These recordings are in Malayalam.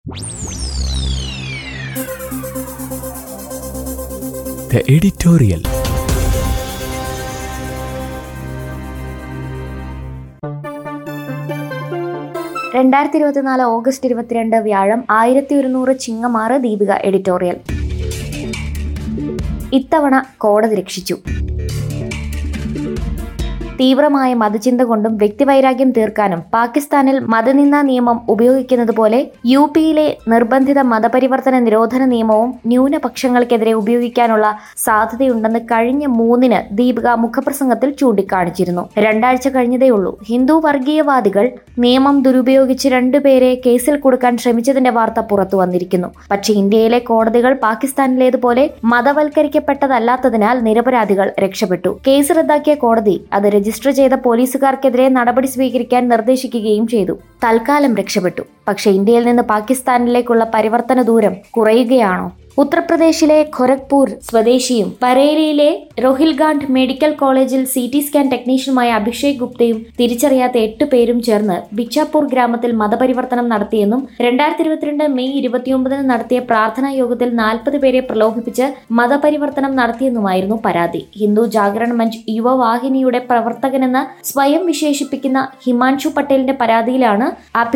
The editorial. ഓഗസ്റ്റ് 22 വ്യാഴം 1100 ചിങ്ങമാറ് ദീപിക എഡിറ്റോറിയൽ. ഇത്തവണ കോടതി രക്ഷിച്ചു. തീവ്രമായ മതചിന്ത കൊണ്ടും വ്യക്തിവൈരാഗ്യം തീർക്കാനും പാകിസ്ഥാനിൽ മതനിന്ദാ നിയമം ഉപയോഗിക്കുന്നത് പോലെ യുപിയിലെ നിർബന്ധിത മതപരിവർത്തന നിരോധന നിയമവും ന്യൂനപക്ഷങ്ങൾക്കെതിരെ ഉപയോഗിക്കാനുള്ള സാധ്യതയുണ്ടെന്ന് കഴിഞ്ഞ 3-ന് ദീപിക മുഖപ്രസംഗത്തിൽ ചൂണ്ടിക്കാണിച്ചിരുന്നു. 2 ആഴ്ച കഴിഞ്ഞതേയുള്ളൂ ഹിന്ദു വർഗീയവാദികൾ നിയമം ദുരുപയോഗിച്ച് 2 പേരെ കേസിൽ കൊടുക്കാൻ ശ്രമിച്ചതിന്റെ വാർത്ത പുറത്തു വന്നിരിക്കുന്നു. പക്ഷേ ഇന്ത്യയിലെ കോടതികൾ പാകിസ്ഥാനിലേതുപോലെ മതവൽക്കരിക്കപ്പെട്ടതല്ലാത്തതിനാൽ നിരപരാധികൾ രക്ഷപ്പെട്ടു. കേസ് റദ്ദാക്കിയ കോടതി അത് രജിസ്റ്റർ ചെയ്ത പോലീസുകാർക്കെതിരെ നടപടി സ്വീകരിക്കാൻ നിർദ്ദേശിക്കുകയും ചെയ്തു. തൽക്കാലം രക്ഷപ്പെട്ടു. പക്ഷേ ഇന്ത്യയിൽ നിന്ന് പാകിസ്ഥാനിലേക്കുള്ള പരിവർത്തന ദൂരം കുറയുകയാണോ? ഉത്തർപ്രദേശിലെ ഖൊരഗ്പൂർ സ്വദേശിയും ബറേലിയിലെ റോഹിൽഖാണ്ഡ് മെഡിക്കൽ കോളേജിൽ CT സ്കാൻ ടെക്നീഷ്യനുമായ അഭിഷേക് ഗുപ്തയും തിരിച്ചറിയാത്ത 8 പേരും ചേർന്ന് ബിച്ചാപൂർ ഗ്രാമത്തിൽ മതപരിവർത്തനം നടത്തിയെന്നും 2022 മെയ് 29-ന് നടത്തിയ പ്രാർത്ഥനാ യോഗത്തിൽ 40 പേരെ പ്രലോഭിപ്പിച്ച് മതപരിവർത്തനം നടത്തിയെന്നുമായിരുന്നു പരാതി. ഹിന്ദു ജാഗരൺ മഞ്ച് യുവവാഹിനിയുടെ പ്രവർത്തകനെന്ന് സ്വയം വിശേഷിപ്പിക്കുന്ന ഹിമാൻഷു പട്ടേലിന്റെ പരാതിയിലാണ്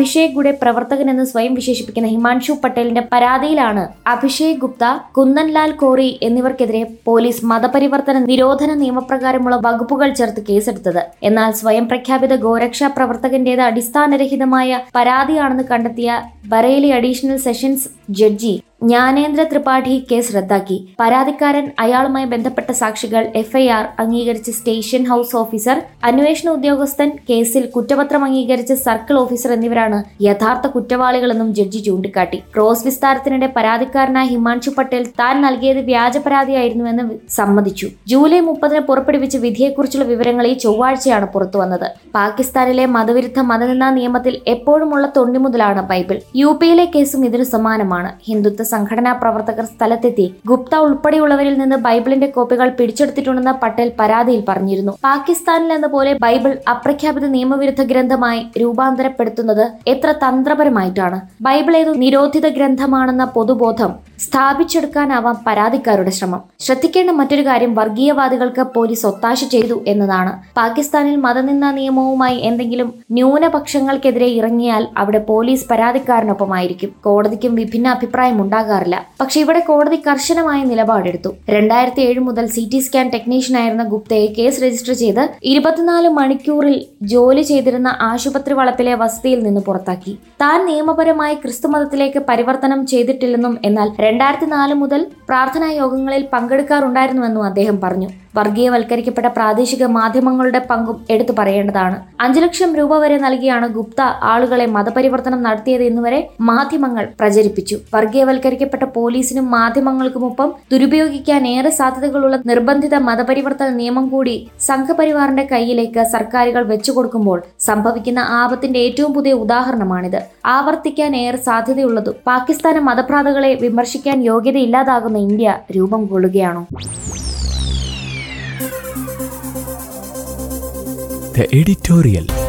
അഭിഷേക് ഗുപ്ത, കുന്ദൻലാൽ കോറി എന്നിവർക്കെതിരെ പോലീസ് മതപരിവർത്തന നിരോധന നിയമപ്രകാരമുള്ള വകുപ്പുകൾ ചേർത്ത് കേസെടുത്തത്. എന്നാൽ സ്വയം പ്രഖ്യാപിത ഗോരക്ഷാ പ്രവർത്തകന്റേത് അടിസ്ഥാനരഹിതമായ പരാതിയാണെന്ന് കണ്ടെത്തിയ Bareilly additional sessions judge Gyanendra Tripathi case റദ്ദാക്കി. പരാതിക്കാരൻ, അയാളുമായി ബന്ധപ്പെട്ട സാക്ഷികൾ, FIR അംഗീകരിച്ച സ്റ്റേഷൻ ഹൌസ് ഓഫീസർ, അന്വേഷണ ഉദ്യോഗസ്ഥൻ, കേസിൽ കുറ്റപത്രം അംഗീകരിച്ച സർക്കിൾ ഓഫീസർ എന്നിവരാണ് യഥാർത്ഥ കുറ്റവാളികളെന്നും ജഡ്ജി ചൂണ്ടിക്കാട്ടി. ക്രോസ് വിസ്താരത്തിനിടെ പരാതിക്കാരനായ ഹിമാൻഷു പട്ടേൽ താൻ നൽകിയത് വ്യാജ പരാതിയായിരുന്നുവെന്ന് സമ്മതിച്ചു. ജൂലൈ 30-ന് പുറപ്പെടുവിച്ച വിധിയെക്കുറിച്ചുള്ള വിവരങ്ങൾ ഈ ചൊവ്വാഴ്ചയാണ് പുറത്തുവന്നത്. പാകിസ്ഥാനിലെ മതവിരുദ്ധ മതനിന്ദാ നിയമത്തിൽ എപ്പോഴുമുള്ള തൊണ്ടി മുതലാണ് ബൈബിൾ. UPയിലെ കേസും ഇതിനു സമാനമാണ്. ഹിന്ദുത്വ സംഘടനാ പ്രവർത്തകർ സ്ഥലത്തെത്തി ഗുപ്ത ഉൾപ്പെടെയുള്ളവരിൽ നിന്ന് ബൈബിളിന്റെ കോപ്പികൾ പിടിച്ചെടുത്തിട്ടുണ്ടെന്ന് പട്ടേൽ പരാതിയിൽ പറഞ്ഞിരുന്നു. പാകിസ്ഥാനിൽ എന്ന പോലെ ബൈബിൾ അപ്രഖ്യാപിത നിയമവിരുദ്ധ ഗ്രന്ഥമായി രൂപാന്തരപ്പെടുത്തുന്നത് എത്ര തന്ത്രപരമായിട്ടാണ്. ബൈബിൾ ഏതു നിരോധിത ഗ്രന്ഥമാണെന്ന പൊതുബോധം സ്ഥാപിച്ചെടുക്കാനാവാം പരാതിക്കാരുടെ ശ്രമം. ശ്രദ്ധിക്കേണ്ട മറ്റൊരു കാര്യം വർഗീയവാദികൾക്ക് പോലീസ് ഒത്താശ ചെയ്തു എന്നതാണ്. പാകിസ്ഥാനിൽ മതനിന്ദാ നിയമവുമായി എന്തെങ്കിലും ന്യൂനപക്ഷങ്ങൾക്കെതിരെ ഇറങ്ങിയാൽ അവിടെ പോലീസ് പരാതിക്കാരനൊപ്പമായിരിക്കും. കോടതിക്കും വിഭിന്ന അഭിപ്രായം ഉണ്ടാകാറില്ല. പക്ഷെ ഇവിടെ കോടതി കർശനമായ നിലപാടെടുത്തു. 2007 മുതൽ CT സ്കാൻ ടെക്നീഷ്യനായിരുന്ന ഗുപ്തയെ കേസ് രജിസ്റ്റർ ചെയ്ത് 24 മണിക്കൂറിൽ ജോലി ചെയ്തിരുന്ന ആശുപത്രി വളപ്പിലെ വസതിയിൽ നിന്ന് പുറത്താക്കി. താൻ നിയമപരമായി ക്രിസ്തുമതത്തിലേക്ക് പരിവർത്തനം ചെയ്തിട്ടില്ലെന്നും എന്നാൽ 2004 മുതൽ പ്രാർത്ഥനാ യോഗങ്ങളിൽ പങ്കെടുക്കാറുണ്ടായിരുന്നുവെന്നും അദ്ദേഹം പറഞ്ഞു. വർഗീയവൽക്കരിക്കപ്പെട്ട പ്രാദേശിക മാധ്യമങ്ങളുടെ പങ്കും എടുത്തു പറയേണ്ടതാണ്. 5 ലക്ഷം രൂപ വരെ നൽകിയാണ് ഗുപ്ത ആളുകളെ മതപരിവർത്തനം നടത്തിയത് എന്നുവരെ മാധ്യമങ്ങൾ പ്രചരിപ്പിച്ചു. വർഗീയവൽക്കരിക്കപ്പെട്ട പോലീസിനും മാധ്യമങ്ങൾക്കുമൊപ്പം ദുരുപയോഗിക്കാൻ ഏറെ സാധ്യതകളുള്ള നിർബന്ധിത മതപരിവർത്തന നിയമം കൂടി സംഘപരിവാറിന്റെ കയ്യിലേക്ക് സർക്കാരുകൾ വെച്ചുകൊടുക്കുമ്പോൾ സംഭവിക്കുന്ന ആപത്തിന്റെ ഏറ്റവും പുതിയ ഉദാഹരണമാണിത്. ആവർത്തിക്കാൻ ഏറെ സാധ്യതയുള്ളതും പാകിസ്ഥാന് മതഭ്രാതകളെ വിമർശിക്കാൻ യോഗ്യതയില്ലാതാകുന്ന ഇന്ത്യ രൂപം കൊള്ളുകയാണോ? The editorial.